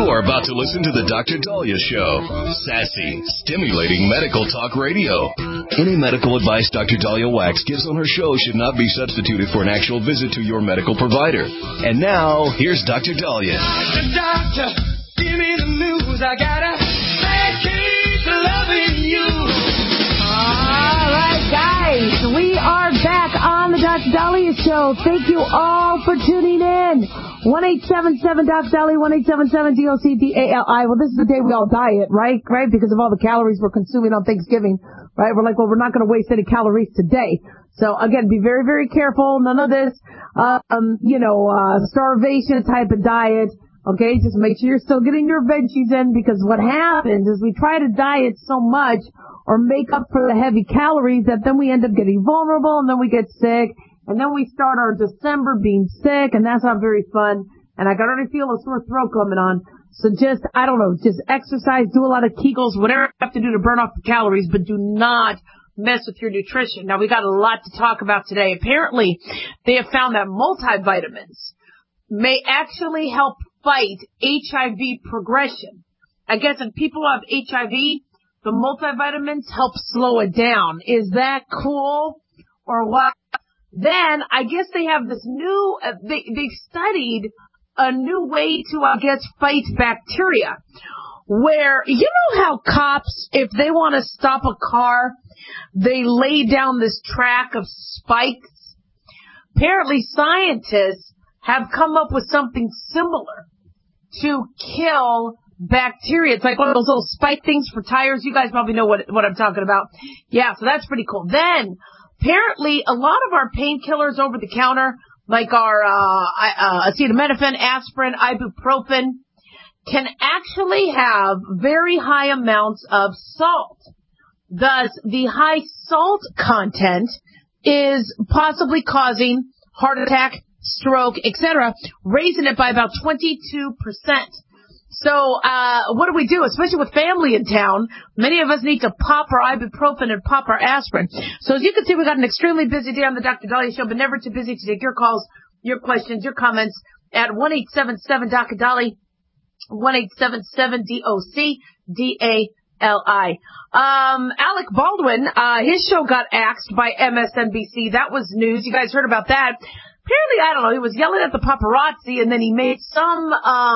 You're about to listen to the Dr. Daliah Show. Sassy, stimulating medical talk radio. Any medical advice Dr. Daliah Wax gives on her show should not be substituted for an actual visit to your medical provider. And now, here's Dr. Daliah. Doctor, give me the news. I got a bad case of loving you. All right, guys, we are back on the Dr. Daliah Show. Thank you all for tuning in. 1-877-DOC-DALI, 1-877-DOC-DALI. Well, this is the day we all diet, right? Because of all the calories we're consuming on Thanksgiving, right? We're like, well, we're not going to waste any calories today. So, again, be very, very careful. None of this, starvation type of diet. Okay, just make sure you're still getting your veggies in, because what happens is we try to diet so much or make up for the heavy calories that then we end up getting vulnerable, and then we get sick, and then we start our December being sick, and that's not very fun. And I can already feel a sore throat coming on. So just exercise, do a lot of Kegels, whatever you have to do to burn off the calories, but do not mess with your nutrition. Now, we got a lot to talk about today. Apparently, they have found that multivitamins may actually help fight HIV progression. I guess if people have HIV, the multivitamins help slow it down. Is that cool or what? Then I guess they have this new, they've studied a new way to, fight bacteria. Where, you know how cops, if they want to stop a car, they lay down this track of spikes? Apparently scientists have come up with something similar to kill bacteria. It's like one of those little spike things for tires. You guys probably know what I'm talking about. Yeah, so that's pretty cool. Then, apparently, a lot of our painkillers over the counter, like our acetaminophen, aspirin, ibuprofen, can actually have very high amounts of salt. Thus, the high salt content is possibly causing heart attack, stroke, etc., raising it by about 22%. So, what do we do? Especially with family in town, many of us need to pop our ibuprofen and pop our aspirin. So as you can see, we got an extremely busy day on the Dr. Daliah Show, but never too busy to take your calls, your questions, your comments at 1-877-DOC-DALI, 1-877-DOC-DALI. Alec Baldwin, his show got axed by MSNBC. That was news. You guys heard about that. Apparently, I don't know, he was yelling at the paparazzi, and then he made some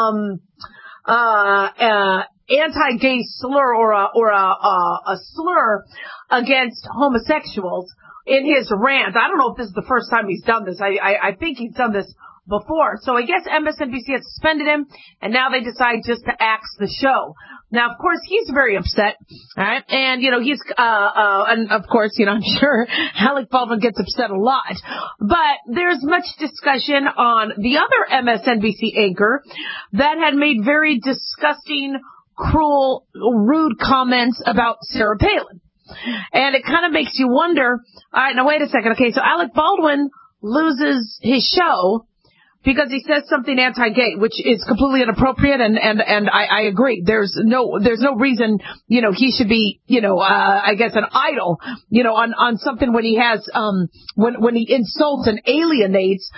anti-gay slur or a slur against homosexuals in his rant. I don't know if this is the first time he's done this. I think he's done this before. So I guess MSNBC has suspended him, and now they decide just to axe the show. Now, of course, he's very upset, all right? And, he's, and of course, I'm sure Alec Baldwin gets upset a lot. But there's much discussion on the other MSNBC anchor that had made very disgusting, cruel, rude comments about Sarah Palin. And it kind of makes you wonder, all right, now wait a second. Okay, so Alec Baldwin loses his show because he says something anti-gay, which is completely inappropriate, and I agree. There's no reason, he should be, I guess an idol, on something when he has, when he insults and alienates,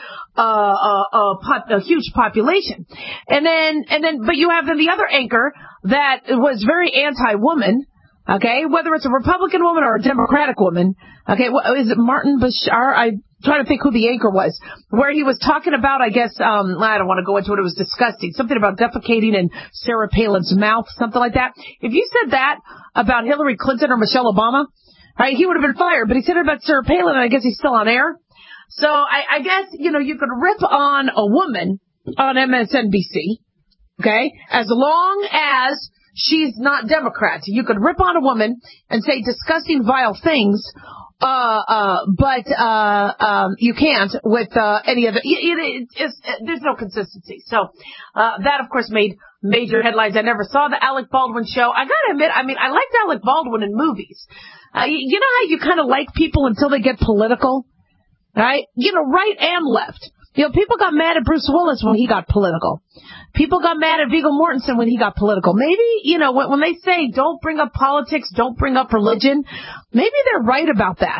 a huge population. And then, but you have the other anchor that was very anti-woman. Okay, whether it's a Republican woman or a Democratic woman. Okay, is it Martin Bashar? I'm trying to think who the anchor was, where he was talking about, I guess, I don't want to go into it. It was disgusting. Something about defecating in Sarah Palin's mouth, something like that. If you said that about Hillary Clinton or Michelle Obama, right, he would have been fired. But he said it about Sarah Palin, and I guess he's still on air. So I guess, you could rip on a woman on MSNBC, okay, as long as she's not Democrat. You could rip on a woman and say disgusting, vile things, but you can't with any of it. There's no consistency. So that, of course, made major headlines. I never saw the Alec Baldwin show. I gotta admit, I liked Alec Baldwin in movies. You know how you kind of like people until they get political, right? Right and left. People got mad at Bruce Willis when he got political. People got mad at Viggo Mortensen when he got political. Maybe, when they say don't bring up politics, don't bring up religion, maybe they're right about that.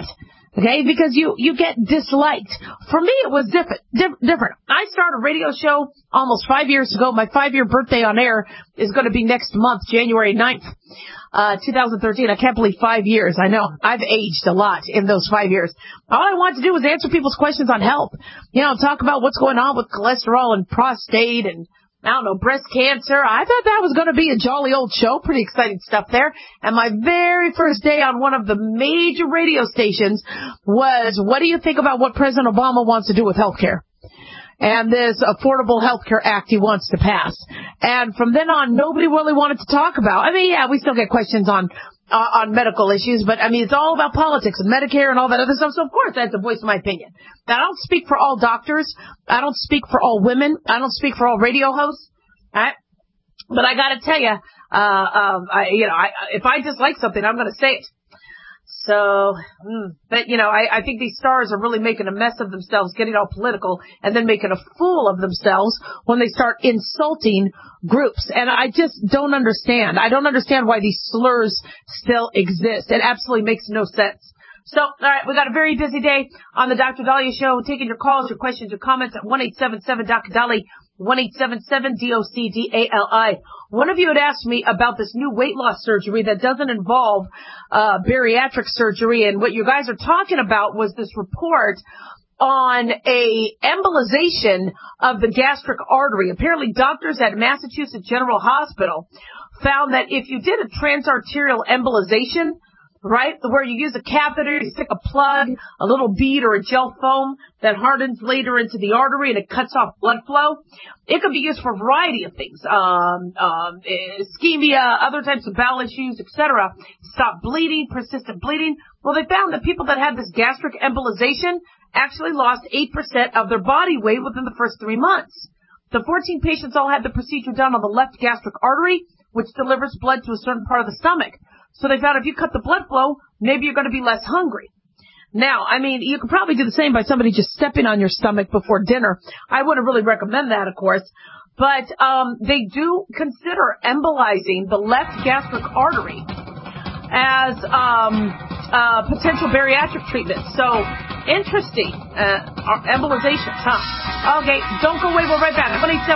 Okay, because you get disliked. For me, it was different. I started a radio show almost 5 years ago. My 5-year birthday on air is going to be next month, January 9th, 2013. I can't believe 5 years. I know. I've aged a lot in those 5 years. All I wanted to do was answer people's questions on health. Talk about what's going on with cholesterol and prostate and breast cancer. I thought that was going to be a jolly old show. Pretty exciting stuff there. And my very first day on one of the major radio stations was, what do you think about what President Obama wants to do with health care? And this Affordable Health Care Act he wants to pass. And from then on, nobody really wanted to talk about. We still get questions on medical issues, but it's all about politics and Medicare and all that other stuff. So of course that's the voice of my opinion. Now, I don't speak for all doctors. I don't speak for all women. I don't speak for all radio hosts. All right? But I gotta tell you, if I dislike something, I'm gonna say it. So, I think these stars are really making a mess of themselves, getting all political, and then making a fool of themselves when they start insulting groups. And I just don't understand. I don't understand why these slurs still exist. It absolutely makes no sense. So, all right, we got a very busy day on the Dr. Daliah Show, taking your calls, your questions, your comments at 1-877-Dr. 1-877-DOCDALI. One of you had asked me about this new weight loss surgery that doesn't involve bariatric surgery, and what you guys are talking about was this report on a embolization of the gastric artery. Apparently, doctors at Massachusetts General Hospital found that if you did a transarterial embolization, right, where you use a catheter, you stick a plug, a little bead or a gel foam that hardens later into the artery and it cuts off blood flow. It could be used for a variety of things, ischemia, other types of bowel issues, etc. Stop bleeding, persistent bleeding. Well, they found that people that had this gastric embolization actually lost 8% of their body weight within the first 3 months. The 14 patients all had the procedure done on the left gastric artery, which delivers blood to a certain part of the stomach. So they found if you cut the blood flow, maybe you're going to be less hungry. Now, you could probably do the same by somebody just stepping on your stomach before dinner. I wouldn't really recommend that, of course. But they do consider embolizing the left gastric artery as potential bariatric treatment. So, interesting. Embolizations, huh? Okay, don't go away. We'll be right back.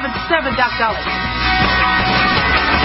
1-877-Dr.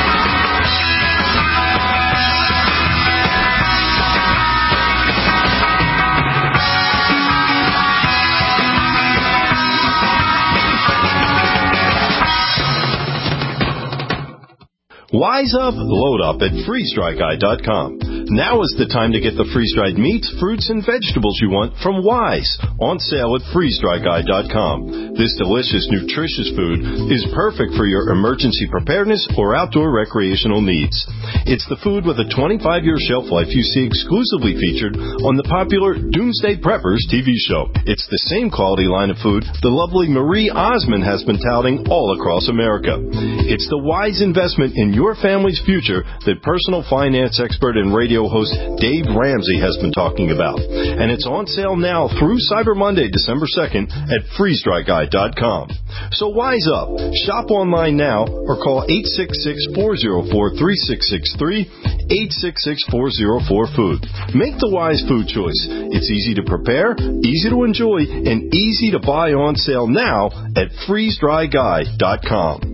Wise up, load up at freeze-dry-guy.com. Now is the time to get the freeze-dried meats, fruits, and vegetables you want from Wise, on sale at freeze-dry-guy.com. This delicious, nutritious food is perfect for your emergency preparedness or outdoor recreational needs. It's the food with a 25-year shelf life you see exclusively featured on the popular Doomsday Preppers TV show. It's the same quality line of food the lovely Marie Osmond has been touting all across America. It's the wise investment in your family's future that personal finance expert and radio host Dave Ramsey has been talking about. And it's on sale now through Cyber Monday, December 2nd at freeze-dry-guy.com. So wise up. Shop online now or call 866-404-3663, 866-404-FOOD. Make the wise food choice. It's easy to prepare, easy to enjoy, and easy to buy on sale now at freeze-dry-guy.com.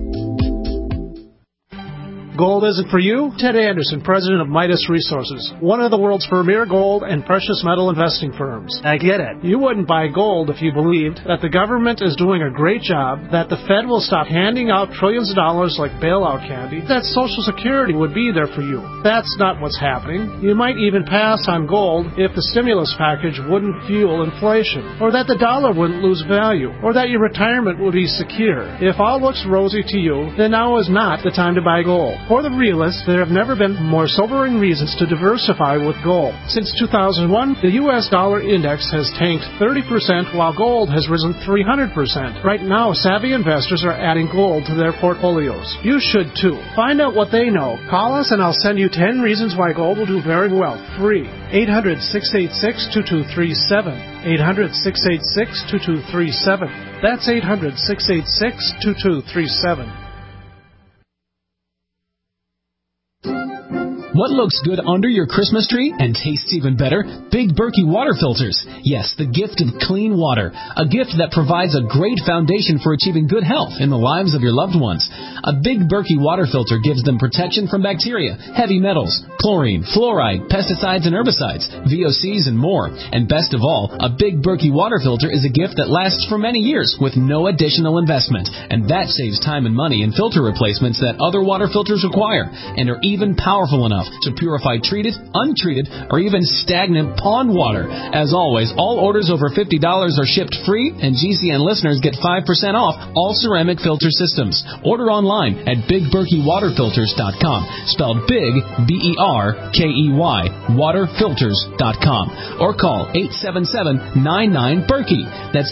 Gold isn't for you? Ted Anderson, president of Midas Resources, one of the world's premier gold and precious metal investing firms. I get it. You wouldn't buy gold if you believed that the government is doing a great job, that the Fed will stop handing out trillions of dollars like bailout candy, that Social Security would be there for you. That's not what's happening. You might even pass on gold if the stimulus package wouldn't fuel inflation, or that the dollar wouldn't lose value, or that your retirement would be secure. If all looks rosy to you, then now is not the time to buy gold. For the realists, there have never been more sobering reasons to diversify with gold. Since 2001, the U.S. dollar index has tanked 30%, while gold has risen 300%. Right now, savvy investors are adding gold to their portfolios. You should too. Find out what they know. Call us and I'll send you 10 reasons why gold will do very well. Free. 800-686-2237. 800-686-2237. That's 800-686-2237. What looks good under your Christmas tree and tastes even better? Big Berkey water filters. Yes, the gift of clean water. A gift that provides a great foundation for achieving good health in the lives of your loved ones. A Big Berkey water filter gives them protection from bacteria, heavy metals, chlorine, fluoride, pesticides and herbicides, VOCs and more. And best of all, a Big Berkey water filter is a gift that lasts for many years with no additional investment. And that saves time and money in filter replacements that other water filters require and are even powerful enough to purify treated, untreated, or even stagnant pond water. As always, all orders over $50 are shipped free, and GCN listeners get 5% off all ceramic filter systems. Order online at BigBerkeyWaterFilters.com, spelled Big, B-E-R-K-E-Y, waterfilters.com, or call 877-99-BERKEY. That's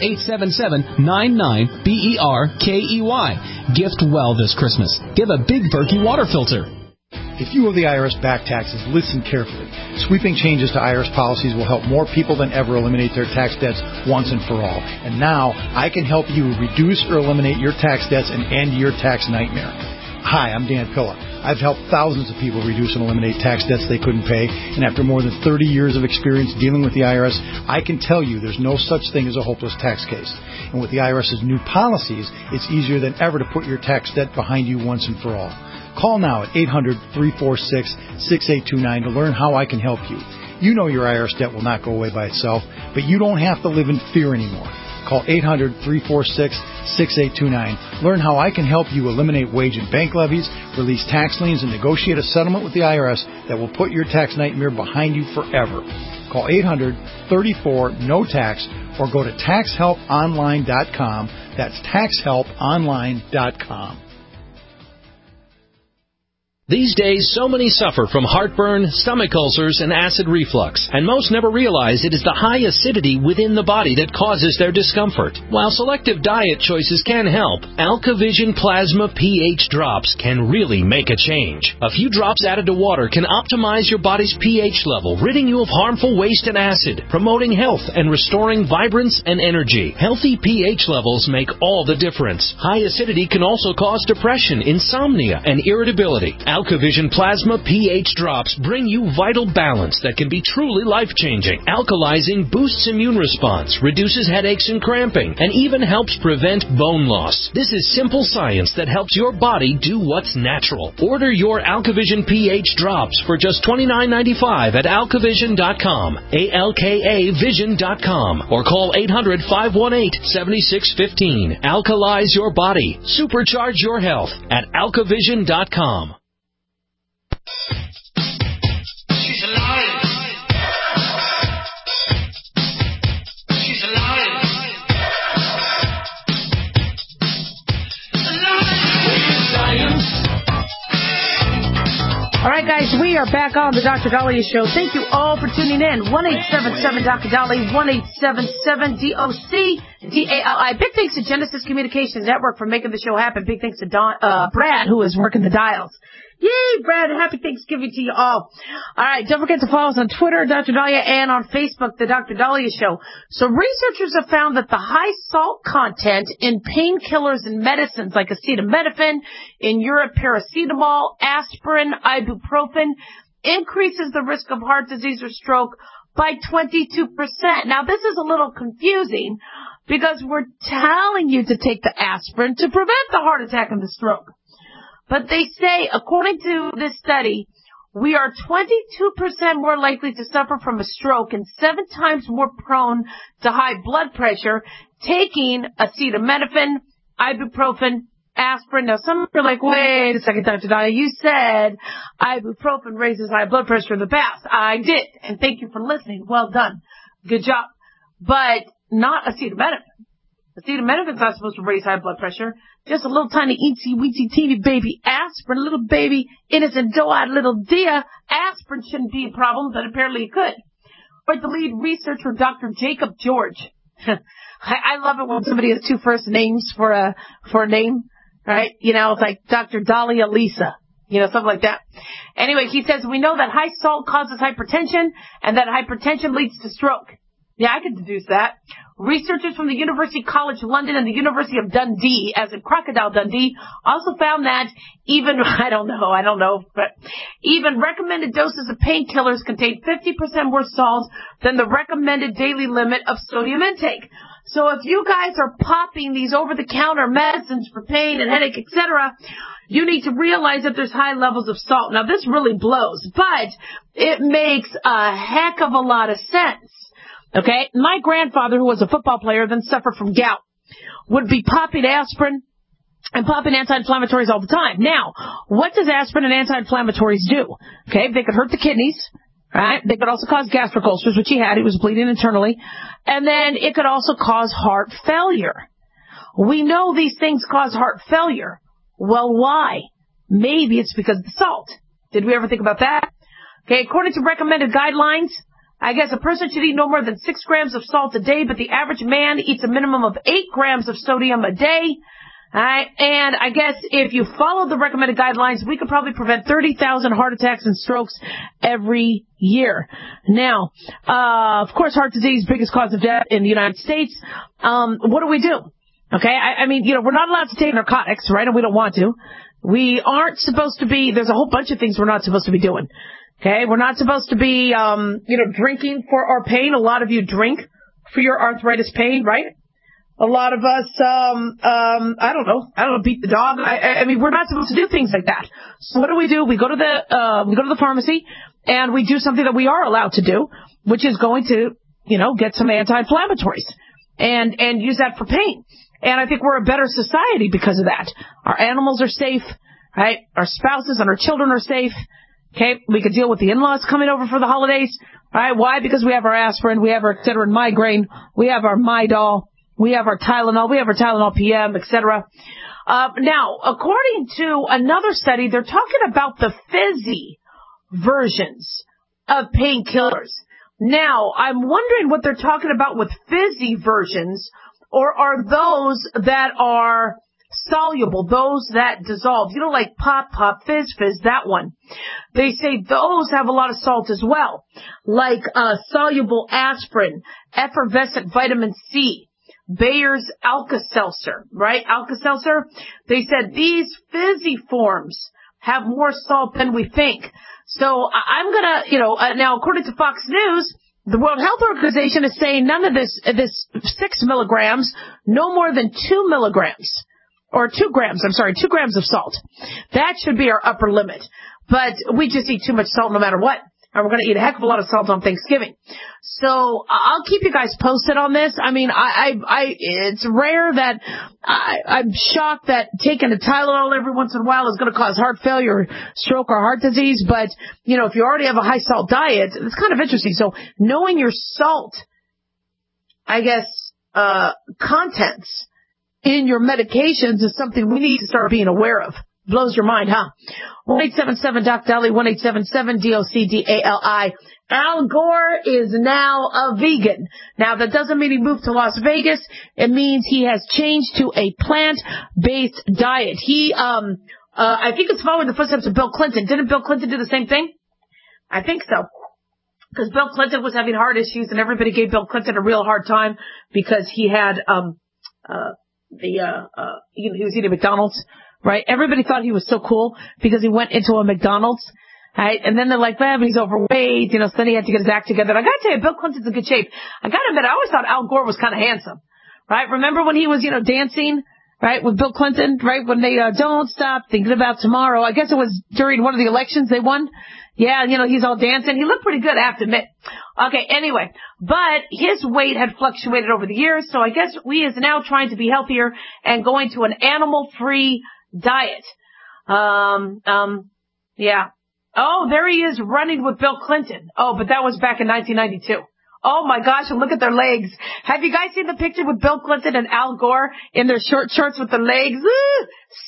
877-99-BERKEY. Gift well this Christmas. Give a Big Berkey water filter. If you owe the IRS back taxes, listen carefully. Sweeping changes to IRS policies will help more people than ever eliminate their tax debts once and for all. And now, I can help you reduce or eliminate your tax debts and end your tax nightmare. Hi, I'm Dan Pilla. I've helped thousands of people reduce and eliminate tax debts they couldn't pay, and after more than 30 years of experience dealing with the IRS, I can tell you there's no such thing as a hopeless tax case. And with the IRS's new policies, it's easier than ever to put your tax debt behind you once and for all. Call now at 800-346-6829 to learn how I can help you. You know your IRS debt will not go away by itself, but you don't have to live in fear anymore. Call 800-346-6829. Learn how I can help you eliminate wage and bank levies, release tax liens, and negotiate a settlement with the IRS that will put your tax nightmare behind you forever. Call 800-34-NO-TAX or go to TaxHelpOnline.com. That's TaxHelpOnline.com. These days, so many suffer from heartburn, stomach ulcers, and acid reflux, and most never realize it is the high acidity within the body that causes their discomfort. While selective diet choices can help, AlkaVision Plasma pH drops can really make a change. A few drops added to water can optimize your body's pH level, ridding you of harmful waste and acid, promoting health and restoring vibrance and energy. Healthy pH levels make all the difference. High acidity can also cause depression, insomnia, and irritability. AlkaVision Plasma pH drops bring you vital balance that can be truly life-changing. Alkalizing boosts immune response, reduces headaches and cramping, and even helps prevent bone loss. This is simple science that helps your body do what's natural. Order your AlkaVision pH drops for just $29.95 at alkavision.com, ALKAvision.com, or call 800-518-7615. Alkalize your body. Supercharge your health at alkavision.com. She's alive. She's alive. Science. All right, guys, we are back on the Dr. Dahlia Show. Thank you all for tuning in. 1-877-Dr. Dali, 1-877-DOC-DALI. Big thanks to Genesis Communications Network for making the show happen. Big thanks to Brad, who is working the dials. Yay, Brad, happy Thanksgiving to you all. All right, don't forget to follow us on Twitter, Dr. Dahlia, and on Facebook, The Dr. Dahlia Show. So researchers have found that the high salt content in painkillers and medicines like acetaminophen, in Europe, paracetamol, aspirin, ibuprofen, increases the risk of heart disease or stroke by 22%. Now, this is a little confusing because we're telling you to take the aspirin to prevent the heart attack and the stroke. But they say, according to this study, we are 22% more likely to suffer from a stroke and 7 times more prone to high blood pressure taking acetaminophen, ibuprofen, aspirin. Now, some are like, wait a second, Dr. Dahlia, you said ibuprofen raises high blood pressure in the past. I did, and thank you for listening. Well done. Good job. But not acetaminophen. Acetaminophen's not supposed to raise high blood pressure. Just a little tiny, eensy-weensy, teeny baby aspirin, a little baby, innocent, doe-eyed little dear. Aspirin shouldn't be a problem, but apparently it could. But the lead researcher, Dr. Jacob George. I love it when somebody has 2 first names for a name, right? You know, it's like Dr. Dahlia Lisa. You know, something like that. Anyway, he says, we know that high salt causes hypertension and that hypertension leads to stroke. Yeah, I could deduce that. Researchers from the University College London and the University of Dundee, as in Crocodile Dundee, also found that even, I don't know, but even recommended doses of painkillers contain 50% more salt than the recommended daily limit of sodium intake. So if you guys are popping these over-the-counter medicines for pain and headache, etc., you need to realize that there's high levels of salt. Now, this really blows, but it makes a heck of a lot of sense. Okay? My grandfather, who was a football player, then suffered from gout, would be popping aspirin and popping anti-inflammatories all the time. Now, what does aspirin and anti-inflammatories do? Okay, they could hurt the kidneys, right? They could also cause gastric ulcers, which he had. He was bleeding internally. And then it could also cause heart failure. We know these things cause heart failure. Well, why? Maybe it's because of the salt. Did we ever think about that? Okay, according to recommended guidelines, I guess a person should eat no more than 6 grams of salt a day, but the average man eats a minimum of 8 grams of sodium a day. Alright, and I guess if you follow the recommended guidelines, we could probably prevent 30,000 heart attacks and strokes every year. Now, of course, heart disease, biggest cause of death in the United States. What do we do? Okay, I mean, we're not allowed to take narcotics, right? And we don't want to. We aren't supposed to be, there's a whole bunch of things we're not supposed to be doing. Okay, we're not supposed to be, drinking for our pain. A lot of you drink for your arthritis pain, right? A lot of us, I don't know, beat the dog. I mean, we're not supposed to do things like that. So what do? We go to the pharmacy and we do something that we are allowed to do, which is going to, get some anti-inflammatories and use that for pain. And I think we're a better society because of that. Our animals are safe, right? Our spouses and our children are safe. Okay, we could deal with the in-laws coming over for the holidays. All right, why? Because we have our aspirin, we have our Excedrin migraine, we have our Midol, we have our Tylenol, we have our Tylenol PM, etc. Now, according to another study, they're talking about the fizzy versions of painkillers. Now, I'm wondering what they're talking about with fizzy versions, or are those that are soluble, those that dissolve, like pop, fizz, that one. They say those have a lot of salt as well, like soluble aspirin, effervescent vitamin C, Bayer's Alka-Seltzer, right? Alka-Seltzer. They said these fizzy forms have more salt than we think. So I'm gonna, now according to Fox News, the World Health Organization is saying none of this 6 milligrams, no more than 2 milligrams. Or 2 grams, 2 grams of salt. That should be our upper limit. But we just eat too much salt no matter what. And we're going to eat a heck of a lot of salt on Thanksgiving. So I'll keep you guys posted on this. I mean, it's rare that I'm shocked that taking a Tylenol every once in a while is going to cause heart failure, stroke, or heart disease. But, if you already have a high salt diet, it's kind of interesting. So knowing your salt, I guess, contents in your medications is something we need to start being aware of. Blows your mind, huh? 1-877-DOC-DALI, 1-877-DOC-DALI. Al Gore is now a vegan. Now, that doesn't mean he moved to Las Vegas. It means he has changed to a plant-based diet. He, I think it's following the footsteps of Bill Clinton. Didn't Bill Clinton do the same thing? I think so. Because Bill Clinton was having heart issues and everybody gave Bill Clinton a real hard time because he had, he was eating McDonald's, right? Everybody thought he was so cool because he went into a McDonald's, right? And then they're like, well, he's overweight, so then he had to get his act together. And I gotta tell you, Bill Clinton's in good shape. I gotta admit, I always thought Al Gore was kind of handsome, right? Remember when he was, dancing, right, with Bill Clinton, right? When they, don't stop thinking about tomorrow. I guess it was during one of the elections they won. Yeah, he's all dancing. He looked pretty good, I have to admit. Okay, anyway, but his weight had fluctuated over the years, so I guess we is now trying to be healthier and going to an animal-free diet. Yeah. Oh, there he is running with Bill Clinton. Oh, but that was back in 1992. Oh my gosh, and look at their legs. Have you guys seen the picture with Bill Clinton and Al Gore in their short shorts with their legs? Ooh,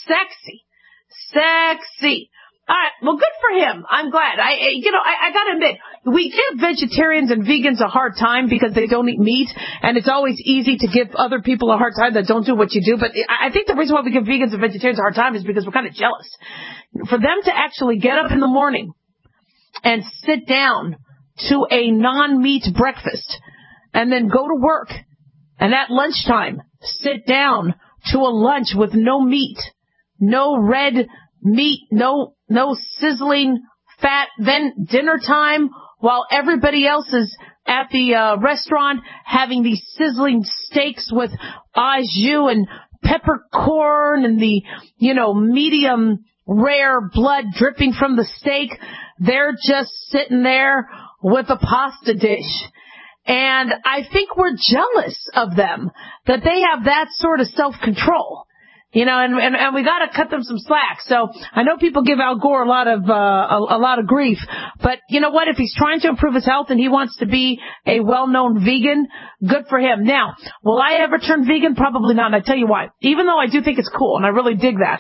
sexy. All right, well, good for him. I'm glad. I gotta admit, we give vegetarians and vegans a hard time because they don't eat meat, and it's always easy to give other people a hard time that don't do what you do. But I think the reason why we give vegans and vegetarians a hard time is because we're kind of jealous. For them to actually get up in the morning and sit down to a non-meat breakfast and then go to work. And at lunchtime, sit down to a lunch with no meat, no red meat, no sizzling fat. Then dinner time, while everybody else is at the restaurant having these sizzling steaks with au jus and peppercorn and the, medium rare blood dripping from the steak. They're just sitting there with a pasta dish. And I think we're jealous of them that they have that sort of self-control. And we got to cut them some slack. So I know people give Al Gore a lot of grief, but you know what? If he's trying to improve his health and he wants to be a well-known vegan, good for him. Now, will I ever turn vegan? Probably not. And I tell you why. Even though I do think it's cool and I really dig that,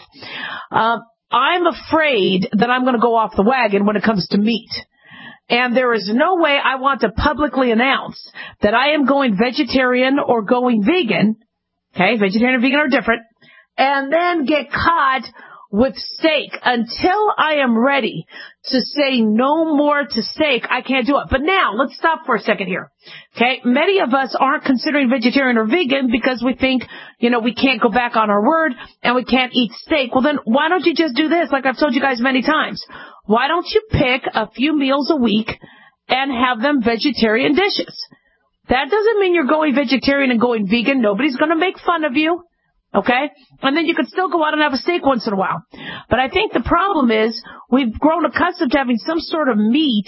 I'm afraid that I'm going to go off the wagon when it comes to meat. And there is no way I want to publicly announce that I am going vegetarian or going vegan. Okay, vegetarian and vegan are different. And then get caught with steak. Until I am ready to say no more to steak, I can't do it. But now, let's stop for a second here. Okay, many of us aren't considering vegetarian or vegan because we think, we can't go back on our word and we can't eat steak. Well, then why don't you just do this like I've told you guys many times? Why don't you pick a few meals a week and have them vegetarian dishes? That doesn't mean you're going vegetarian and going vegan. Nobody's going to make fun of you. Okay? And then you could still go out and have a steak once in a while. But I think the problem is we've grown accustomed to having some sort of meat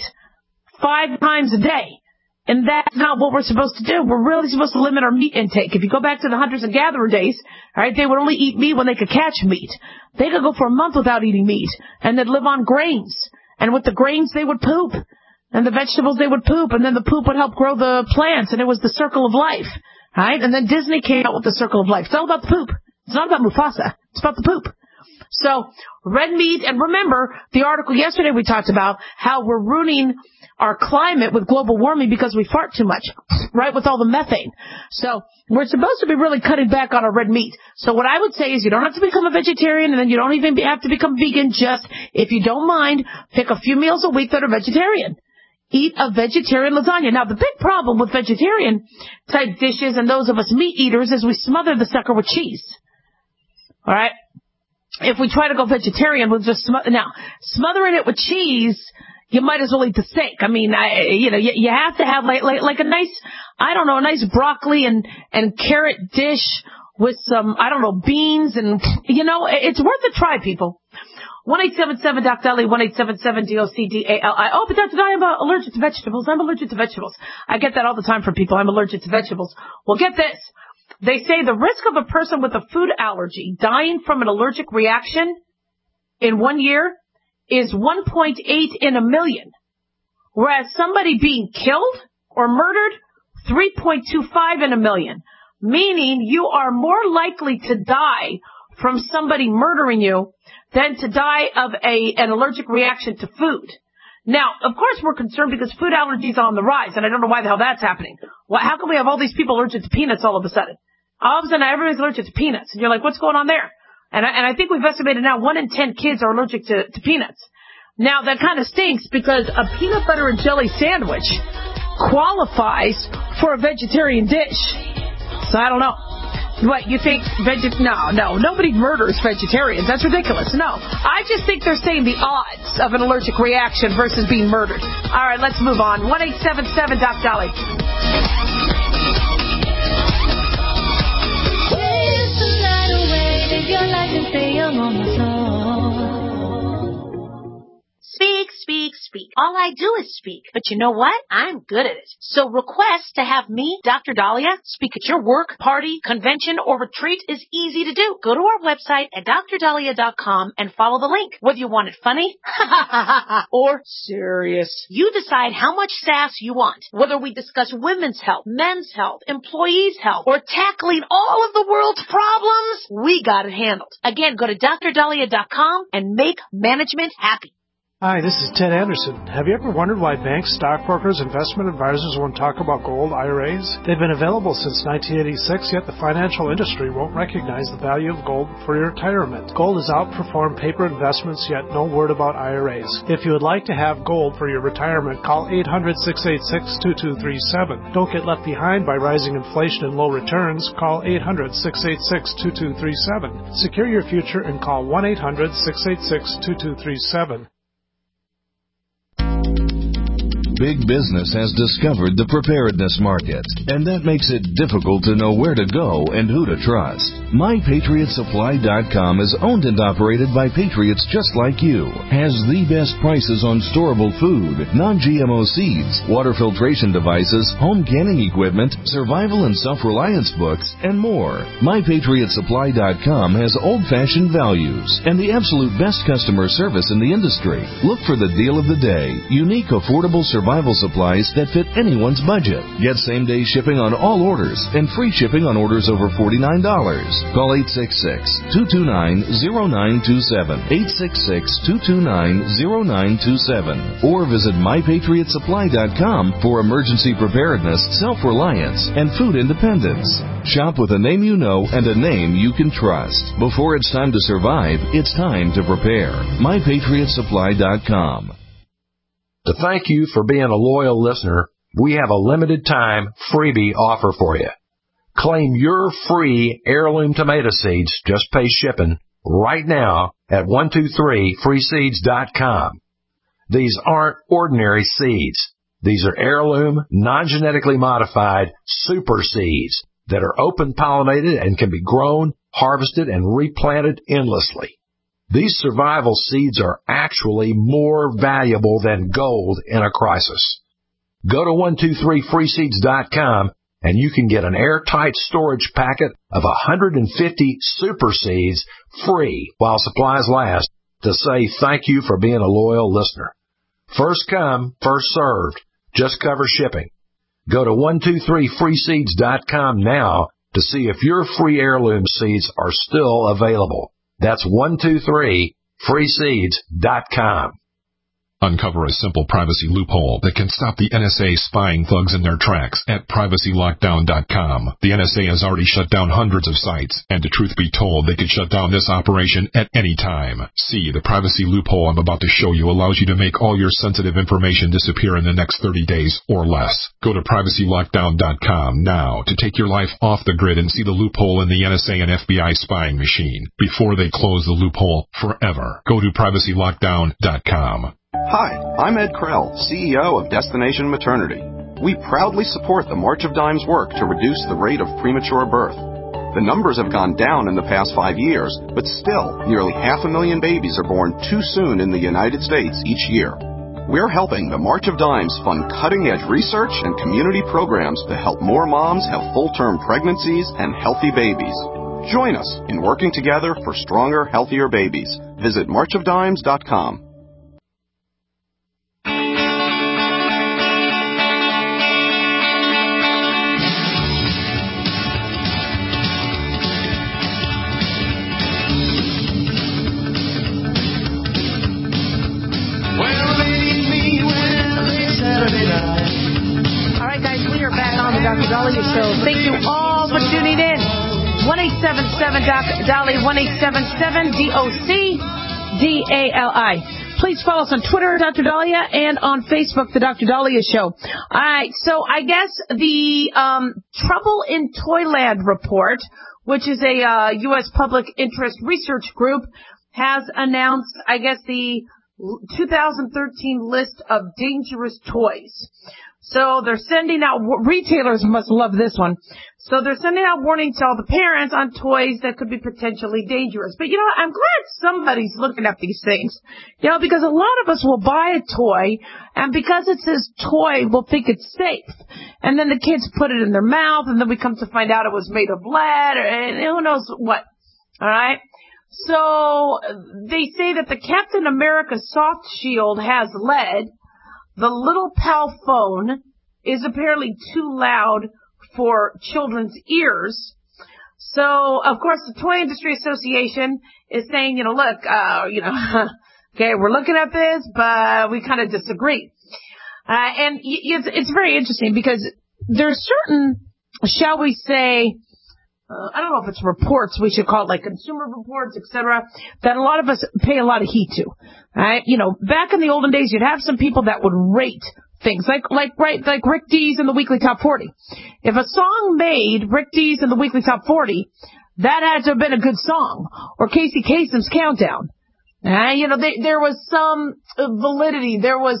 5 times a day. And that's not what we're supposed to do. We're really supposed to limit our meat intake. If you go back to the hunters and gatherer days, all right, they would only eat meat when they could catch meat. They could go for a month without eating meat, and they'd live on grains. And with the grains, they would poop. And the vegetables, they would poop. And then the poop would help grow the plants, and it was the circle of life. All right? And then Disney came out with the circle of life. It's all about the poop. It's not about Mufasa. It's about the poop. So, red meat, and remember, the article yesterday we talked about how we're ruining our climate with global warming because we fart too much, right, with all the methane. So, we're supposed to be really cutting back on our red meat. So what I would say is you don't have to become a vegetarian, and then you don't even have to become vegan. Just, if you don't mind, pick a few meals a week that are vegetarian. Eat a vegetarian lasagna. Now, the big problem with vegetarian type dishes and those of us meat eaters is we smother the sucker with cheese. All right? If we try to go vegetarian, we'll just smothering it with cheese, you might as well eat the steak. I mean, you have to have like a nice, a nice broccoli and carrot dish with some, beans and, it's worth a try, people. 1-877-DOC-DALI, 1-877-DOC-DALI. Oh, but Dr. Dolly, I'm allergic to vegetables. I'm allergic to vegetables. I get that all the time from people. I'm allergic to vegetables. Well, get this. They say the risk of a person with a food allergy dying from an allergic reaction in 1 year is 1.8 in a million, whereas somebody being killed or murdered, 3.25 in a million, meaning you are more likely to die from somebody murdering you than to die of an allergic reaction to food. Now, of course, we're concerned because food allergies are on the rise, and I don't know why the hell that's happening. Well, how come we have all these people allergic to peanuts all of a sudden? All of a sudden, everybody's allergic to peanuts, and you're like, what's going on there? And I think we've estimated now 1 in 10 kids are allergic to peanuts. Now, that kind of stinks because a peanut butter and jelly sandwich qualifies for a vegetarian dish. So I don't know. What, you think No, nobody murders vegetarians. That's ridiculous. No. I just think they're saying the odds of an allergic reaction versus being murdered. All right, let's move on. 1-877-DOC-DOLLY. Speak. All I do is speak. But you know what? I'm good at it. So request to have me, Dr. Dahlia, speak at your work, party, convention, or retreat is easy to do. Go to our website at drdahlia.com and follow the link. Whether you want it funny or serious, you decide how much sass you want. Whether we discuss women's health, men's health, employees' health, or tackling all of the world's problems, we got it handled. Again, go to drdahlia.com and make management happy. Hi, this is Ted Anderson. Have you ever wondered why banks, stockbrokers, investment advisors won't talk about gold IRAs? They've been available since 1986, yet the financial industry won't recognize the value of gold for your retirement. Gold has outperformed paper investments, yet no word about IRAs. If you would like to have gold for your retirement, call 800-686-2237. Don't get left behind by rising inflation and low returns. Call 800-686-2237. Secure your future and call 1-800-686-2237. Big business has discovered the preparedness market, and that makes it difficult to know where to go and who to trust. MyPatriotSupply.com is owned and operated by patriots just like you, has the best prices on storable food, non-GMO seeds, water filtration devices, home canning equipment, survival and self-reliance books, and more. MyPatriotSupply.com has old-fashioned values and the absolute best customer service in the industry. Look for the deal of the day, unique, affordable survival supplies that fit anyone's budget. Get same-day shipping on all orders and free shipping on orders over $49. Call 866-229-0927, 866-229-0927, or visit MyPatriotSupply.com for emergency preparedness, self-reliance, and food independence. Shop with a name you know and a name you can trust. Before it's time to survive, it's time to prepare. MyPatriotSupply.com. To thank you for being a loyal listener, we have a limited time freebie offer for you. Claim your free heirloom tomato seeds, just pay shipping, right now at 123freeseeds.com. These aren't ordinary seeds. These are heirloom, non-genetically modified super seeds that are open pollinated and can be grown, harvested, and replanted endlessly. These survival seeds are actually more valuable than gold in a crisis. Go to 123freeseeds.com and you can get an airtight storage packet of 150 super seeds free while supplies last to say thank you for being a loyal listener. First come, first served. Just cover shipping. Go to 123freeseeds.com now to see if your free heirloom seeds are still available. That's 123freeseeds.com. Uncover a simple privacy loophole that can stop the NSA spying thugs in their tracks at privacylockdown.com. The NSA has already shut down hundreds of sites, and to truth be told, they could shut down this operation at any time. See, the privacy loophole I'm about to show you allows you to make all your sensitive information disappear in the next 30 days or less. Go to privacylockdown.com now to take your life off the grid and see the loophole in the NSA and FBI spying machine before they close the loophole forever. Go to privacylockdown.com. Hi, I'm Ed Krell, CEO of Destination Maternity. We proudly support the March of Dimes work to reduce the rate of premature birth. The numbers have gone down in the past 5 years, but still, nearly 500,000 babies are born too soon in the United States each year. We're helping the March of Dimes fund cutting-edge research and community programs to help more moms have full-term pregnancies and healthy babies. Join us in working together for stronger, healthier babies. Visit marchofdimes.com. All right, guys, we are back on the Dr. Dahlia Show. Thank you all for tuning in. 1-877-DOC-DALI, 1-877-DOC-DALI. Please follow us on Twitter, Dr. Dahlia, and on Facebook, The Dr. Dahlia Show. All right, so I guess the Trouble in Toyland report, which is a U.S. public interest research group, has announced, I guess, the 2013 list of dangerous toys. So they're sending out, retailers must love this one. So they're sending out warnings to all the parents on toys that could be potentially dangerous. But, I'm glad somebody's looking at these things. Because a lot of us will buy a toy, and because it says toy, we'll think it's safe. And then the kids put it in their mouth, and then we come to find out it was made of lead, and who knows what. All right? So they say that the Captain America Soft Shield has lead. The Little Pal phone is apparently too loud for children's ears. So, of course, the Toy Industry Association is saying, look, Okay, we're looking at this, but we kind of disagree. And it's very interesting because there's certain, shall we say, I don't know if it's reports, we should call it like consumer reports, etc., that a lot of us pay a lot of heed to. Right? You know, back in the olden days, you'd have some people that would rate things like Rick Dees in the Weekly Top 40. If a song made Rick Dees in the Weekly Top 40, that had to have been a good song. Or Casey Kasem's Countdown. You know, there was some validity. There was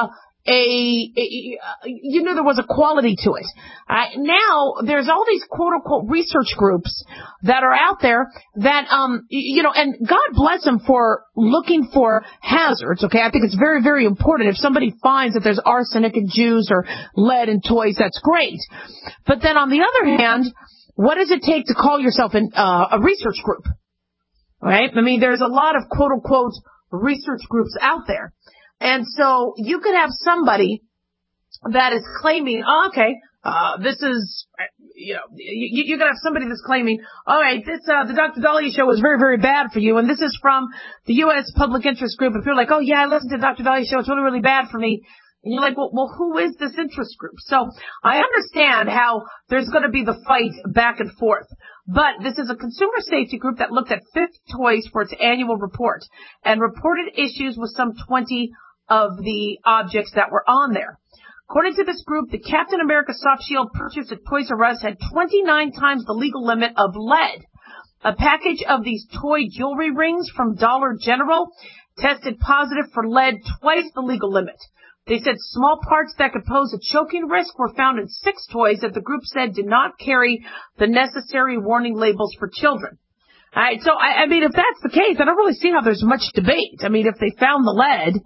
there was a quality to it. Now there's all these quote unquote research groups that are out there that and God bless them for looking for hazards. Okay, I think it's very, very important. If somebody finds that there's arsenic in juice or lead in toys, that's great. But then on the other hand, what does it take to call yourself a research group? Right? I mean, there's a lot of quote unquote research groups out there. And so you could have somebody that is claiming, this is, you could have somebody that's claiming, all right, the Dr. Dahlia show was very, very bad for you. And this is from the U.S. Public Interest Group. If you're like, oh yeah, I listened to the Dr. Dahlia show. It's really, really bad for me. And you're like, well, who is this interest group? So I understand how there's going to be the fight back and forth. But this is a consumer safety group that looked at 50 toys for its annual report and reported issues with some 20 of the objects that were on there. According to this group, the Captain America Soft Shield purchased at Toys R Us had 29 times the legal limit of lead. A package of these toy jewelry rings from Dollar General tested positive for lead, twice the legal limit. They said small parts that could pose a choking risk were found in 6 toys that the group said did not carry the necessary warning labels for children. All right, so I mean, if that's the case, I don't really see how there's much debate. I mean, if they found the lead,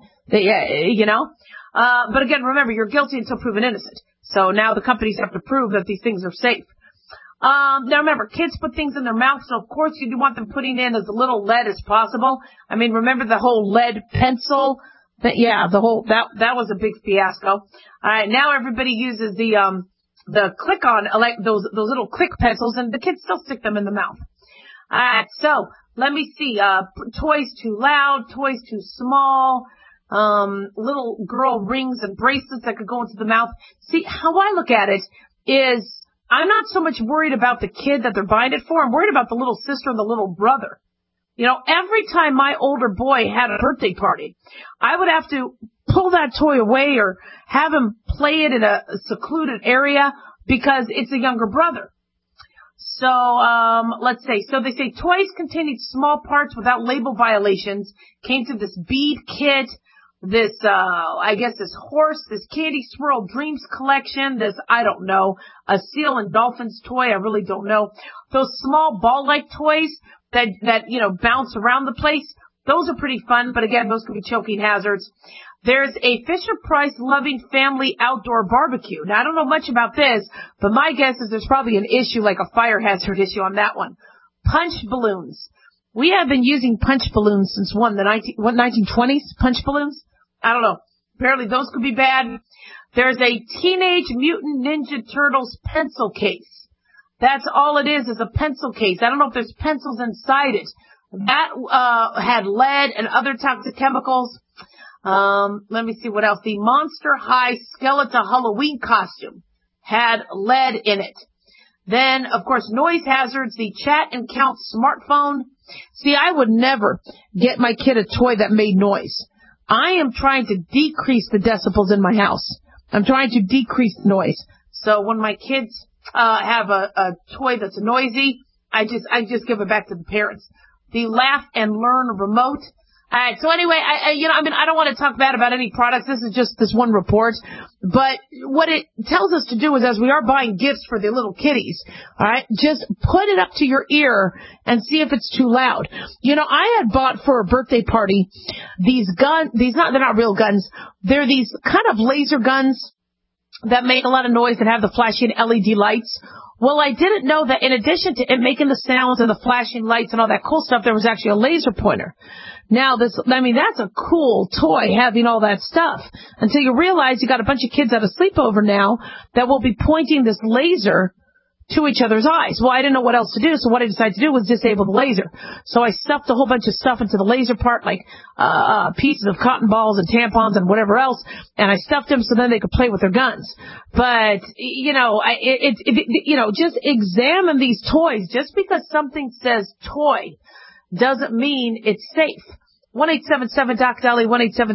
but again, remember, you're guilty until proven innocent. So now the companies have to prove that these things are safe. Now remember, kids put things in their mouth, so of course you do want them putting in as little lead as possible. I mean, remember the whole lead pencil? That was a big fiasco. All right, now everybody uses the click-on, like those little click pencils, and the kids still stick them in the mouth. All right, so let me see. Toys too loud, toys too small, little girl rings and bracelets that could go into the mouth. See, how I look at it is I'm not so much worried about the kid that they're buying it for. I'm worried about the little sister and the little brother. You know, every time my older boy had a birthday party, I would have to pull that toy away or have him play it in a secluded area because it's a younger brother. So, let's say, so they say toys containing small parts without label violations came to this bead kit, this, this horse, this Candy Swirl Dreams collection, this, I don't know, a seal and dolphins toy, I really don't know. Those small ball-like toys that, bounce around the place, those are pretty fun, but again, those could be choking hazards. There's a Fisher-Price loving family outdoor barbecue. Now, I don't know much about this, but my guess is there's probably an issue like a fire hazard issue on that one. Punch balloons. We have been using punch balloons since the 1920s? Punch balloons? I don't know. Apparently those could be bad. There's a Teenage Mutant Ninja Turtles pencil case. That's all it is a pencil case. I don't know if there's pencils inside it. That had lead and other toxic chemicals. Let me see what else. The Monster High Skeletor Halloween costume had lead in it. Then, of course, noise hazards, the Chat and Count smartphone. See, I would never get my kid a toy that made noise. I am trying to decrease the decibels in my house. I'm trying to decrease noise. So when my kids have a toy that's noisy, I just give it back to the parents. The Laugh and Learn remote. All right. So anyway, I don't want to talk bad about any products. This is just this one report. But what it tells us to do is, as we are buying gifts for the little kiddies, all right, just put it up to your ear and see if it's too loud. You know, I had bought for a birthday party they're not real guns. They're these kind of laser guns that make a lot of noise and have the flashing LED lights. Well, I didn't know that in addition to it making the sounds and the flashing lights and all that cool stuff, there was actually a laser pointer. Now, that's a cool toy having all that stuff until you realize you got a bunch of kids at a sleepover now that will be pointing this laser to each other's eyes. Well, I didn't know what else to do, so what I decided to do was disable the laser. So I stuffed a whole bunch of stuff into the laser part, like pieces of cotton balls and tampons and whatever else, and I stuffed them so then they could play with their guns. But, just examine these toys. Just because something says toy doesn't mean it's safe. 1-877-DOC-DALI,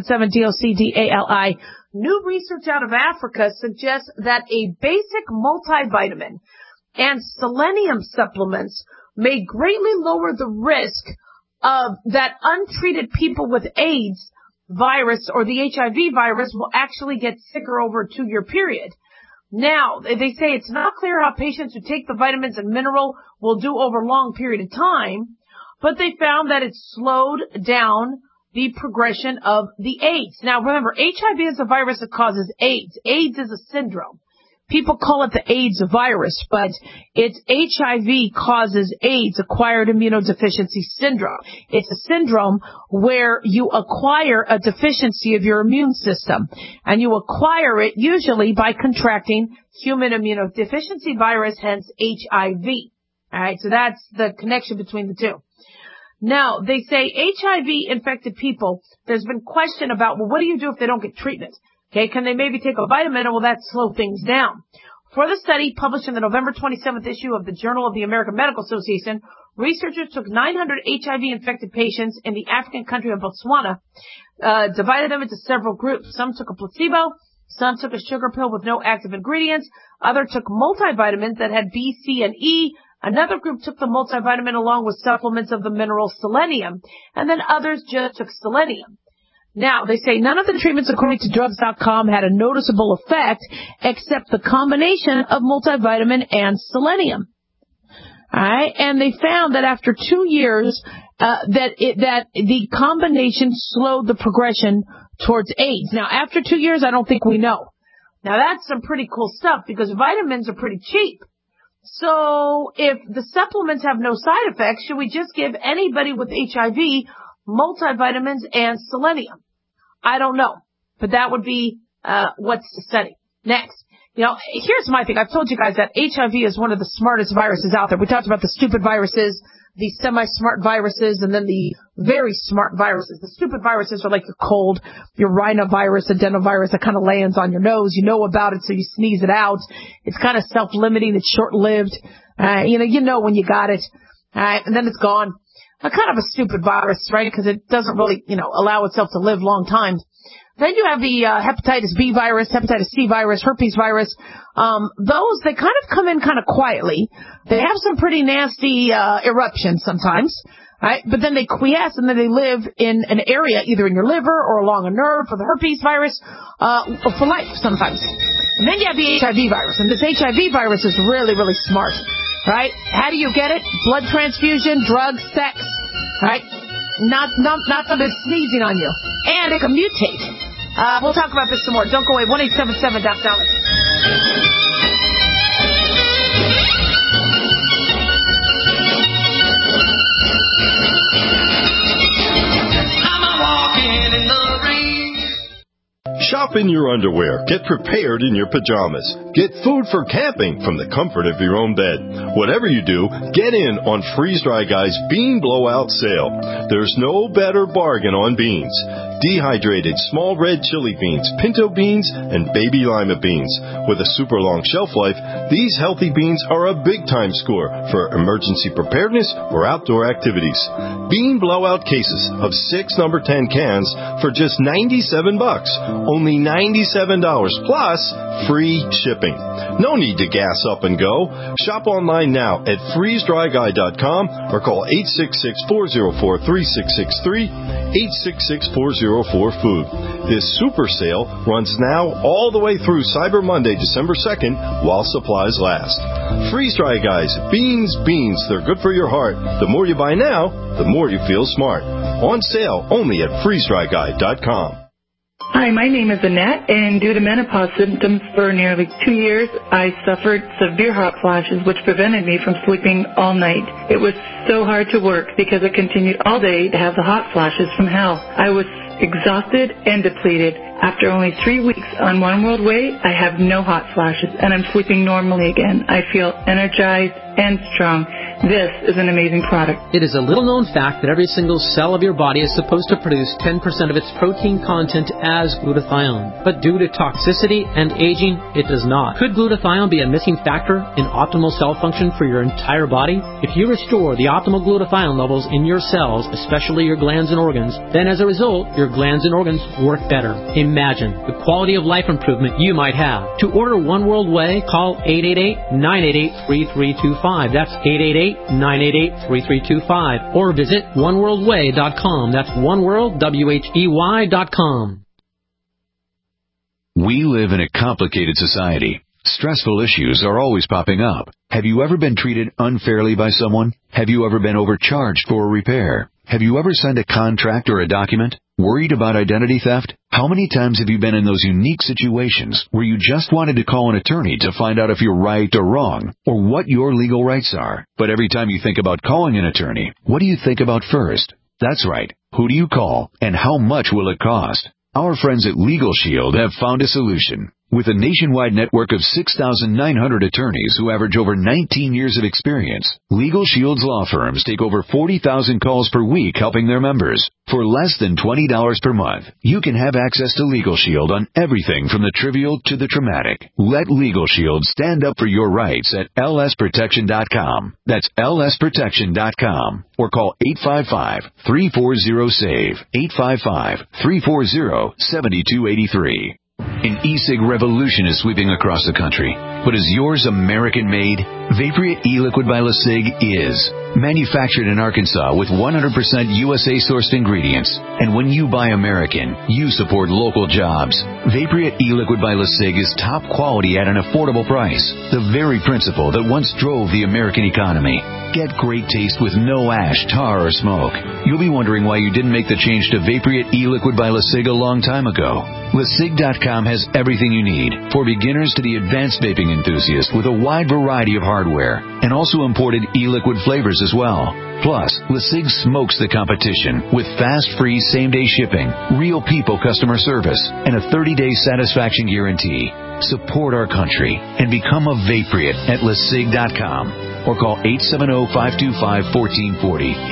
1-877-DOC-DALI. New research out of Africa suggests that a basic multivitamin and selenium supplements may greatly lower the risk of that untreated people with AIDS virus or the HIV virus will actually get sicker over a 2-year period. Now, they say it's not clear how patients who take the vitamins and mineral will do over a long period of time, but they found that it slowed down the progression of the AIDS. Now, remember, HIV is a virus that causes AIDS. AIDS is a syndrome. People call it the AIDS virus, but it's HIV causes AIDS, acquired immunodeficiency syndrome. It's a syndrome where you acquire a deficiency of your immune system, and you acquire it usually by contracting human immunodeficiency virus, hence HIV. All right, so that's the connection between the two. Now, they say HIV-infected people, there's been question about, well, what do you do if they don't get treatment? Okay, can they maybe take a vitamin, or will that slow things down? For the study published in the November 27th issue of the Journal of the American Medical Association, researchers took 900 HIV-infected patients in the African country of Botswana, divided them into several groups. Some took a placebo, some took a sugar pill with no active ingredients, others took multivitamins that had B, C, and E. Another group took the multivitamin along with supplements of the mineral selenium, and then others just took selenium. Now, they say none of the treatments, according to drugs.com, had a noticeable effect except the combination of multivitamin and selenium. All right, and they found that after 2 years, that the combination slowed the progression towards AIDS. Now, after 2 years, I don't think we know. Now, that's some pretty cool stuff because vitamins are pretty cheap. So, if the supplements have no side effects, should we just give anybody with HIV multivitamins and selenium? I don't know, but that would be what's the study. Next, here's my thing. I've told you guys that HIV is one of the smartest viruses out there. We talked about the stupid viruses, the semi-smart viruses, and then the very smart viruses. The stupid viruses are like your cold, your rhinovirus, adenovirus that kind of lands on your nose. You know about it, so you sneeze it out. It's kind of self-limiting. It's short-lived. You know when you got it. And then it's gone. Kind of a stupid virus, right? Because it doesn't really, allow itself to live long time. Then you have the hepatitis B virus, hepatitis C virus, herpes virus. Those, they kind of come in kind of quietly. They have some pretty nasty eruptions sometimes, right? But then they quiesce and then they live in an area, either in your liver or along a nerve for the herpes virus, for life sometimes. And then you have the HIV virus. And this HIV virus is really, really smart, right? How do you get it? Blood transfusion, drugs, sex, right? Not somebody sneezing on you. And it can mutate. We'll talk about this some more. Don't go away. 1-877-DOC-DALI. Shop in your underwear. Get prepared in your pajamas. Get food for camping from the comfort of your own bed. Whatever you do, get in on Freeze Dry Guy's Bean Blowout Sale. There's no better bargain on beans. Dehydrated small red chili beans, pinto beans, and baby lima beans. With a super long shelf life, these healthy beans are a big-time score for emergency preparedness or outdoor activities. Bean Blowout cases of 6 number 10 cans for just $97. Only $97 plus free shipping. No need to gas up and go. Shop online now at freezedryguy.com or call 866-404-3663, 866-404-FOOD. This super sale runs now all the way through Cyber Monday, December 2nd, while supplies last. Freeze Dry Guys, beans, they're good for your heart. The more you buy now, the more you feel smart. On sale only at freezedryguy.com. Hi, my name is Annette, and due to menopause symptoms for nearly 2 years, I suffered severe hot flashes, which prevented me from sleeping all night. It was so hard to work because I continued all day to have the hot flashes from hell. I was exhausted and depleted. After only 3 weeks on One World Way, I have no hot flashes, and I'm sleeping normally again. I feel energized and strong. This is an amazing product. It is a little-known fact that every single cell of your body is supposed to produce 10% of its protein content as glutathione. But due to toxicity and aging, it does not. Could glutathione be a missing factor in optimal cell function for your entire body? If you restore the optimal glutathione levels in your cells, especially your glands and organs, then as a result, your glands and organs work better. Imagine the quality of life improvement you might have. To order One World Way, call 888-988-3325. That's 888-988-3325. Or visit oneworldway.com. That's oneworld.com. We live in a complicated society. Stressful issues are always popping up. Have you ever been treated unfairly by someone? Have you ever been overcharged for a repair? Have you ever signed a contract or a document? Worried about identity theft? How many times have you been in those unique situations where you just wanted to call an attorney to find out if you're right or wrong, or what your legal rights are? But every time you think about calling an attorney, what do you think about first? That's right. Who do you call, and how much will it cost? Our friends at Legal Shield have found a solution. With a nationwide network of 6,900 attorneys who average over 19 years of experience, Legal Shield's law firms take over 40,000 calls per week helping their members. For less than $20 per month, you can have access to Legal Shield on everything from the trivial to the traumatic. Let Legal Shield stand up for your rights at lsprotection.com. That's lsprotection.com. Or call 855-340-SAVE, 855-340-7283. An e-cig revolution is sweeping across the country. But is yours American-made? Vaporeat e-liquid by LeSig is. Manufactured in Arkansas with 100% USA-sourced ingredients. And when you buy American, you support local jobs. Vaporeat e-liquid by LeSig is top quality at an affordable price. The very principle that once drove the American economy. Get great taste with no ash, tar, or smoke. You'll be wondering why you didn't make the change to Vaporeat e-liquid by LeSig a long time ago. LeSig.com has everything you need, for beginners to the advanced vaping enthusiast, with a wide variety of hardware, and also imported e-liquid flavors as well. Plus, LeSig smokes the competition with fast, free, same-day shipping, real people customer service, and a 30-day satisfaction guarantee. Support our country and become a Vaporeat at LeSig.com. Or call 870-525-1440,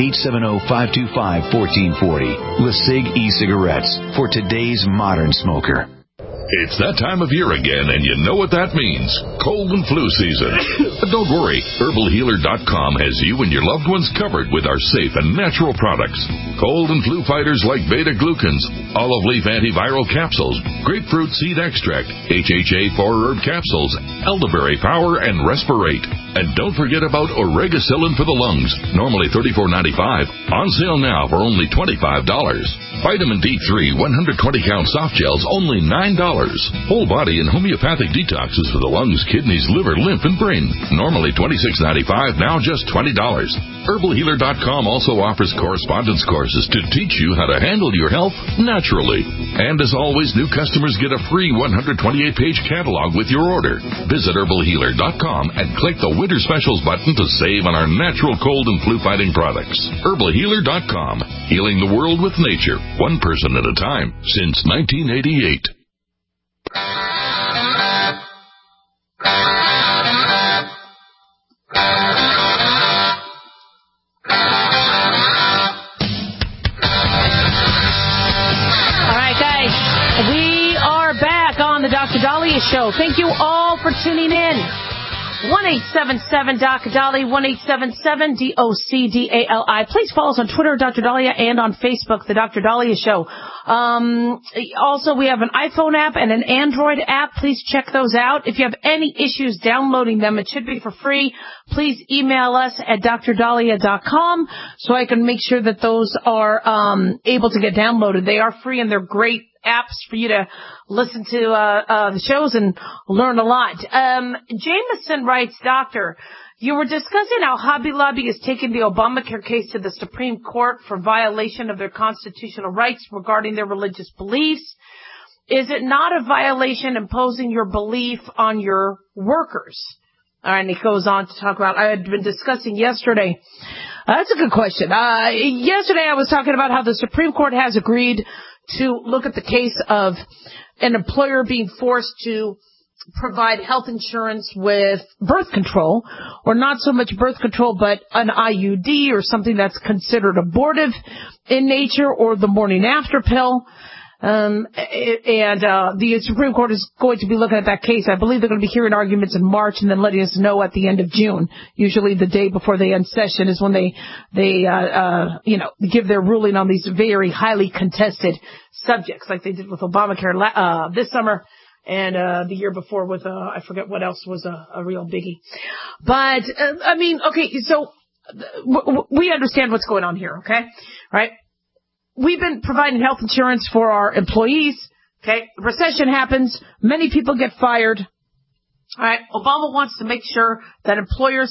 870-525-1440. LeSig e-cigarettes for today's modern smoker. It's that time of year again, and you know what that means. Cold and flu season. But don't worry. HerbalHealer.com has you and your loved ones covered with our safe and natural products. Cold and flu fighters like beta-glucans, olive leaf antiviral capsules, grapefruit seed extract, HHA 4-herb capsules, elderberry power, and Respirate. And don't forget about Oregacillin for the lungs, normally $34.95, on sale now for only $25. Vitamin D3 120-count soft gels, only $9. Whole body and homeopathic detoxes for the lungs, kidneys, liver, lymph, and brain, normally $26.95, now just $20. HerbalHealer.com also offers correspondence courses to teach you how to handle your health naturally. And as always, new customers get a free 128-page catalog with your order. Visit HerbalHealer.com and click the Winter Specials button to save on our natural cold and flu-fighting products. HerbalHealer.com, healing the world with nature, one person at a time, since 1988. Dr. Daliah Show. Thank you all for tuning in. 1-877-Dr. 1-877-DOCDALI. Please follow us on Twitter, Dr. Daliah, and on Facebook, The Dr. Daliah Show. Also, we have an iPhone app and an Android app. Please check those out. If you have any issues downloading them, it should be for free. Please email us at drdaliah.com so I can make sure that those are able to get downloaded. They are free and they're great apps for you to listen to the shows and learn a lot. Jameson writes, Doctor, you were discussing how Hobby Lobby is taking the Obamacare case to the Supreme Court for violation of their constitutional rights regarding their religious beliefs. Is it not a violation imposing your belief on your workers? All right, and he goes on to talk about, I had been discussing yesterday. That's a good question. Yesterday I was talking about how the Supreme Court has agreed to look at the case of an employer being forced to provide health insurance with birth control, or not so much birth control, but an IUD or something that's considered abortive in nature, or the morning after pill. The Supreme Court is going to be looking at that case. I believe they're going to be hearing arguments in March and then letting us know at the end of June. Usually the day before they end session is when they give their ruling on these very highly contested subjects, like they did with Obamacare this summer and the year before with I forget what else was a real biggie. But so we understand what's going on here, okay? Right? We've been providing health insurance for our employees. Okay. Recession happens. Many people get fired. All right. Obama wants to make sure that employers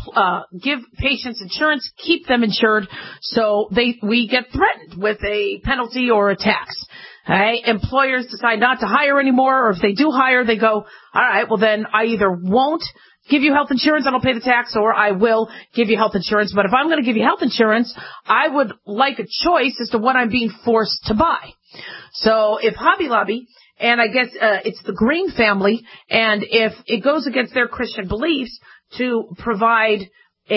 give patients insurance, keep them insured, so we get threatened with a penalty or a tax. All right. Employers decide not to hire anymore, or if they do hire, they go, all right, well then I either won't give you health insurance, I don't pay the tax, or I will give you health insurance. But if I'm going to give you health insurance, I would like a choice as to what I'm being forced to buy. So if Hobby Lobby, and I guess it's the Green family, and if it goes against their Christian beliefs to provide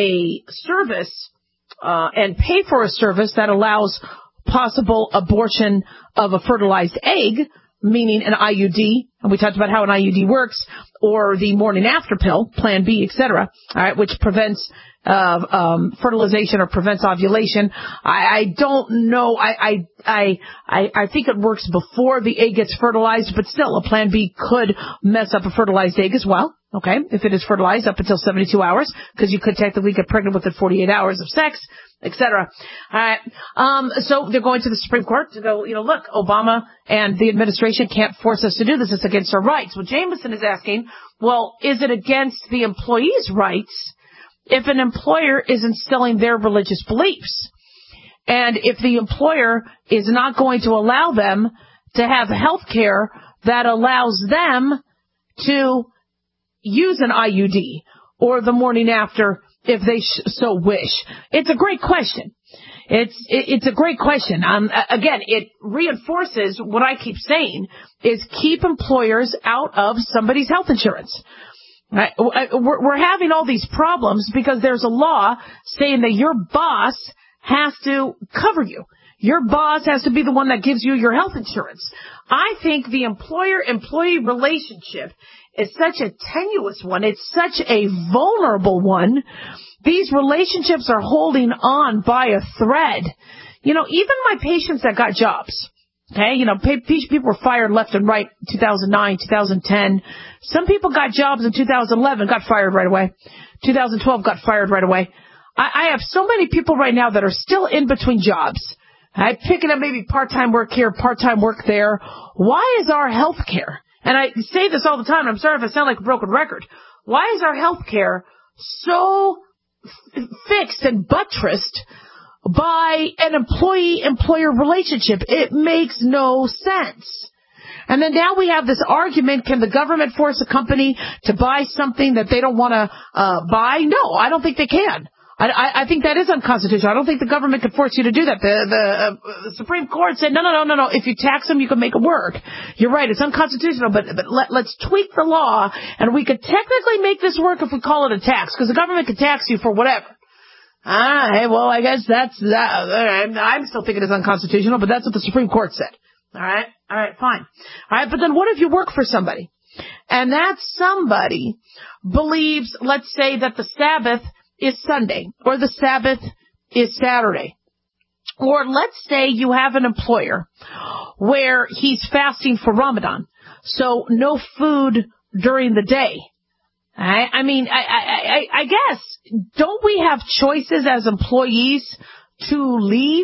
a service and pay for a service that allows possible abortion of a fertilized egg, meaning an IUD, and we talked about how an IUD works, or the morning after pill, Plan B, etc., all right, which prevents fertilization or prevents ovulation. I don't know. I think it works before the egg gets fertilized, but still, a Plan B could mess up a fertilized egg as well. Okay, if it is fertilized up until 72 hours, because you could technically get pregnant within 48 hours of sex, etc. All right. So they're going to the Supreme Court to go, look, Obama and the administration can't force us to do this. It's against our rights. Well, Jameson is asking, well, is it against the employee's rights if an employer is instilling their religious beliefs? And if the employer is not going to allow them to have health care that allows them to use an IUD or the morning after if they so wish. It's a great question. It's a great question. Again, it reinforces what I keep saying is keep employers out of somebody's health insurance. Right? We're having all these problems because there's a law saying that your boss has to cover you. Your boss has to be the one that gives you your health insurance. I think the employer-employee relationship is such a tenuous one. It's such a vulnerable one. These relationships are holding on by a thread. Even my patients that got jobs, okay, people were fired left and right, 2009, 2010. Some people got jobs in 2011, got fired right away. 2012 got fired right away. I have so many people right now that are still in between jobs. I'm picking up maybe part-time work here, part-time work there. Why is our health care, and I say this all the time, I'm sorry if I sound like a broken record, why is our health care so fixed and buttressed by an employee-employer relationship? It makes no sense. And then now we have this argument, can the government force a company to buy something that they don't want to buy? No, I don't think they can. I think that is unconstitutional. I don't think the government could force you to do that. The Supreme Court said, no. If you tax them, you can make it work. You're right. It's unconstitutional, but let's tweak the law, and we could technically make this work if we call it a tax, because the government could tax you for whatever. All right. Well, I guess that's that. I'm still thinking it's unconstitutional, but that's what the Supreme Court said. All right. Fine. All right. But then what if you work for somebody, and that somebody believes, let's say, that the Sabbath is Sunday, or the Sabbath is Saturday. Or let's say you have an employer where he's fasting for Ramadan, so no food during the day. I guess, don't we have choices as employees to leave?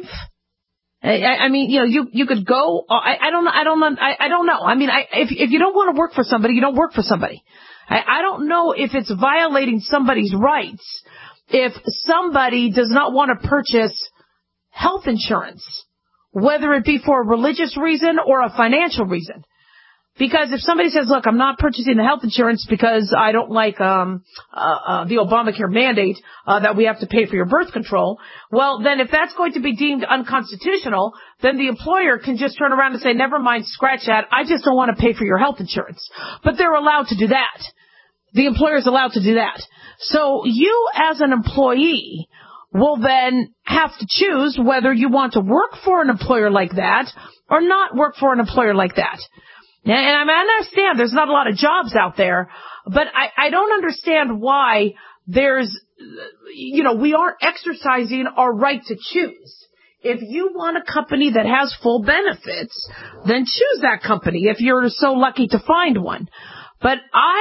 You could go, I don't know. If you don't want to work for somebody, you don't work for somebody. I don't know if it's violating somebody's rights if somebody does not want to purchase health insurance, whether it be for a religious reason or a financial reason. Because if somebody says, look, I'm not purchasing the health insurance because I don't like the Obamacare mandate that we have to pay for your birth control, well, then if that's going to be deemed unconstitutional, then the employer can just turn around and say, never mind, scratch that. I just don't want to pay for your health insurance. But they're allowed to do that. The employer's allowed to do that. So you as an employee will then have to choose whether you want to work for an employer like that or not work for an employer like that. And I understand there's not a lot of jobs out there, but I don't understand why there's, we aren't exercising our right to choose. If you want a company that has full benefits, then choose that company if you're so lucky to find one. But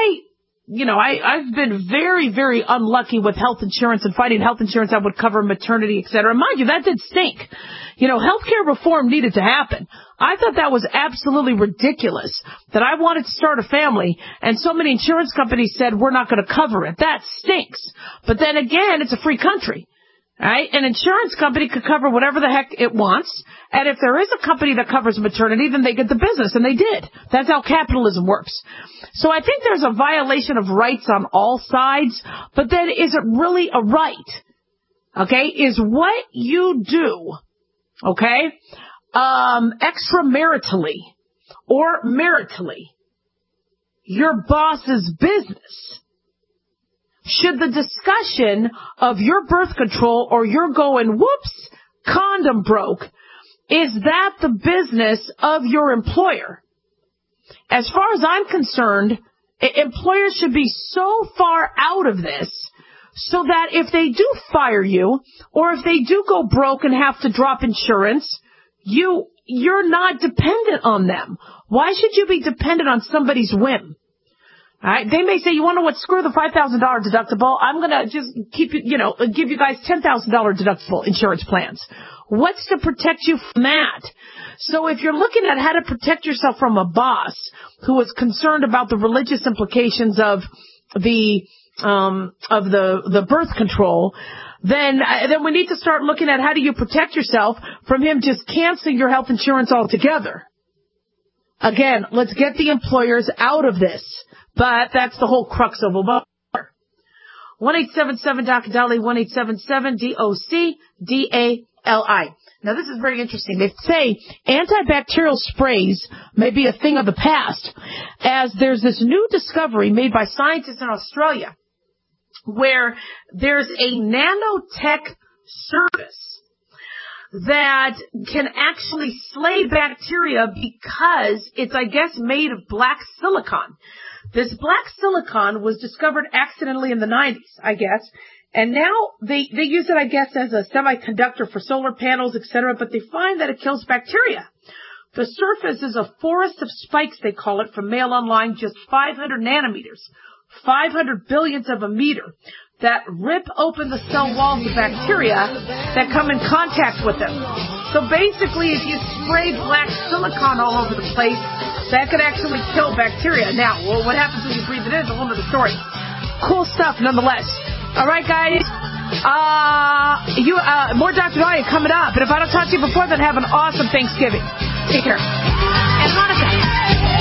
I've been very, very unlucky with health insurance and finding health insurance that would cover maternity, et cetera. Mind you, that did stink. Healthcare reform needed to happen. I thought that was absolutely ridiculous that I wanted to start a family and so many insurance companies said we're not going to cover it. That stinks. But then again, it's a free country. Right? An insurance company could cover whatever the heck it wants. And if there is a company that covers maternity, then they get the business. And they did. That's how capitalism works. So I think there's a violation of rights on all sides. But then is it really a right? Okay? Is what you do, okay, extramaritally or maritally your boss's business? Should the discussion of your birth control or you're going, whoops, condom broke, is that the business of your employer? As far as I'm concerned, employers should be so far out of this so that if they do fire you or if they do go broke and have to drop insurance, you're not dependent on them. Why should you be dependent on somebody's whim? All right. They may say, you want to know what? Screw the $5,000 deductible. I'm going to just give you guys $10,000 deductible insurance plans. What's to protect you from that? So if you're looking at how to protect yourself from a boss who is concerned about the religious implications of the birth control, then we need to start looking at how do you protect yourself from him just canceling your health insurance altogether. Again, let's get the employers out of this. But that's the whole crux of Obama. 1-877-DOC-DALI, 1-877-DOC-DALI. Now, this is very interesting. They say antibacterial sprays may be a thing of the past, as there's this new discovery made by scientists in Australia where there's a nanotech surface that can actually slay bacteria because it's, I guess, made of black silicon. This black silicon was discovered accidentally in the 90s, I guess, and now they use it, I guess, as a semiconductor for solar panels, etc., but they find that it kills bacteria. The surface is a forest of spikes, they call it, from Mail Online, just 500 nanometers, 500 billionths of a meter, that rip open the cell walls of bacteria that come in contact with them. So basically, if you spray black silicon all over the place, that could actually kill bacteria. Now, what happens when you breathe it in is a whole other story. Cool stuff, nonetheless. All right, guys. More Dr. Dahlia coming up. And if I don't talk to you before, then have an awesome Thanksgiving. Take care. And Hanukkah.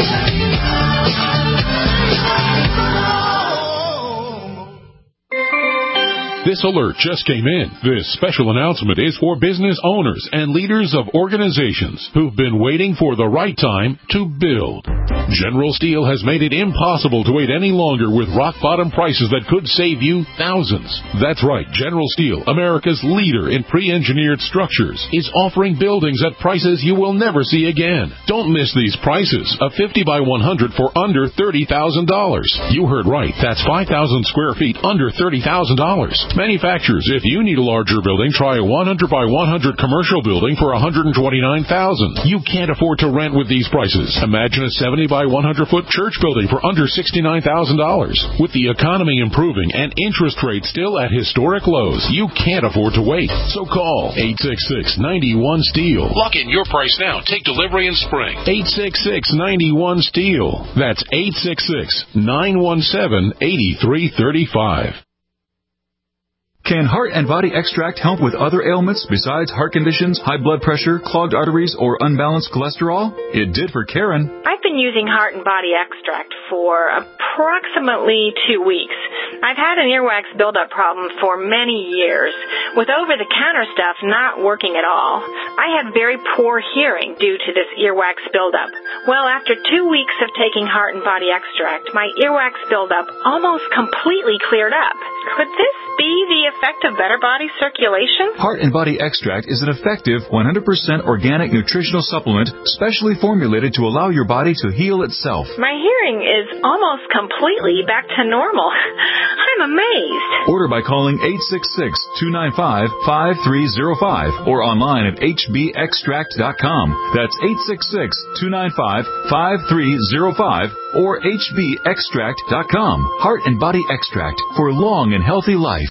This alert just came in. This special announcement is for business owners and leaders of organizations who've been waiting for the right time to build. General Steel has made it impossible to wait any longer with rock-bottom prices that could save you thousands. That's right. General Steel, America's leader in pre-engineered structures, is offering buildings at prices you will never see again. Don't miss these prices. A 50 by 100 for under $30,000. You heard right. That's 5,000 square feet under $30,000. Manufacturers, if you need a larger building, try a 100 by 100 commercial building for $129,000. You can't afford to rent with these prices. Imagine a 70 by 100 foot church building for under $69,000. With the economy improving and interest rates still at historic lows, you can't afford to wait. So call 866-91-STEEL. Lock in your price now. Take delivery in spring. 866-91-STEEL. That's 866-917-8335. Can Heart and Body Extract help with other ailments besides heart conditions, high blood pressure, clogged arteries, or unbalanced cholesterol? It did for Karen. I've been using Heart and Body Extract for approximately 2 weeks. I've had an earwax buildup problem for many years, with over-the-counter stuff not working at all. I had very poor hearing due to this earwax buildup. Well, after 2 weeks of taking Heart and Body Extract, my earwax buildup almost completely cleared up. Could this be the effect of better body circulation? Heart and Body Extract is an effective 100% organic nutritional supplement specially formulated to allow your body to heal itself. My hearing is almost completely back to normal. I'm amazed. Order by calling 866-295-5305 or online at hbextract.com. That's 866-295-5305 or hbextract.com. Heart and Body Extract for long and healthy life.